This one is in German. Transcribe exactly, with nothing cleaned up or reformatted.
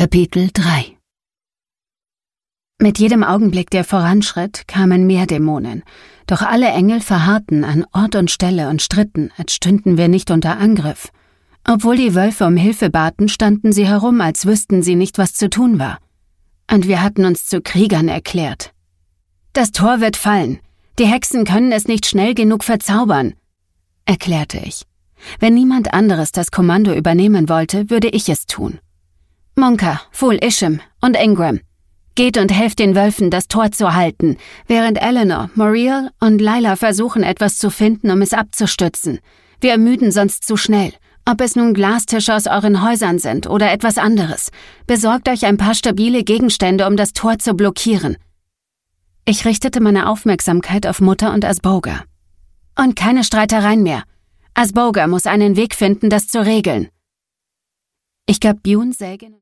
Kapitel drei. Mit jedem Augenblick, der voranschritt, kamen mehr Dämonen, doch alle Engel verharrten an Ort und Stelle und stritten, als stünden wir nicht unter Angriff. Obwohl die Wölfe um Hilfe baten, standen sie herum, als wüssten sie nicht, was zu tun war. Und wir hatten uns zu Kriegern erklärt. »Das Tor wird fallen. Die Hexen können es nicht schnell genug verzaubern«, erklärte ich. Wenn niemand anderes das Kommando übernehmen wollte, würde ich es tun. »Munka, Fool Isham und Ingram, geht und helft den Wölfen, das Tor zu halten, während Eleanor, Muriel und Lila versuchen, etwas zu finden, um es abzustützen. Wir ermüden sonst zu schnell. Ob es nun Glastische aus euren Häusern sind oder etwas anderes. Besorgt euch ein paar stabile Gegenstände, um das Tor zu blockieren.« Ich richtete meine Aufmerksamkeit auf Mutter und Asboga. »Und keine Streitereien mehr. Asboga muss einen Weg finden, das zu regeln.« Ich gab Bune Sägen